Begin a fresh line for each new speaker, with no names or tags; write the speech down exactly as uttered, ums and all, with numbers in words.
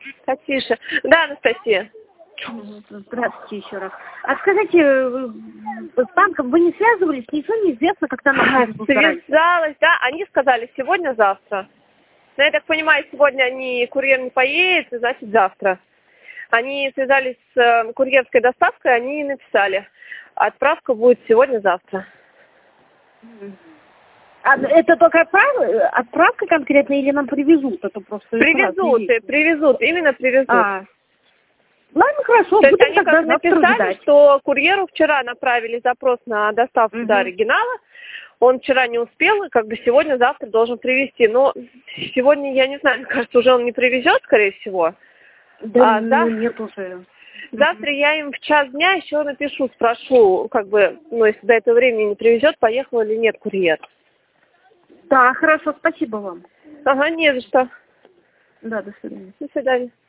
Потише. Да, Анастасия.
Здравствуйте еще раз. А скажите, с банком вы не связывались? Ничего не известно, когда нам будут забирать?
Связалась, да. Они сказали сегодня-завтра. Но я так понимаю, сегодня они, курьер не поедет, значит завтра. Они связались с э, курьерской доставкой, они написали. Отправка будет сегодня-завтра.
А это только отправка, отправка конкретно или нам привезут? Это просто
Привезут, и привезут, именно привезут.
А. Ладно, хорошо,
То есть
будем
они
тогда
как
завтра
написали,
ждать.
что курьеру вчера направили запрос на доставку
Угу.
до оригинала. Он вчера не успел, и как бы сегодня-завтра должен привезти. Но сегодня, я не знаю, мне кажется, уже он не привезет, скорее всего.
Да,
а,
ну
да?
нет уже.
Завтра я им в час дня еще напишу, спрошу, как бы, ну, если до этого времени не привезет, поехал или нет курьер.
Да, хорошо, спасибо вам.
Ага, не за что.
Да, до свидания.
До свидания.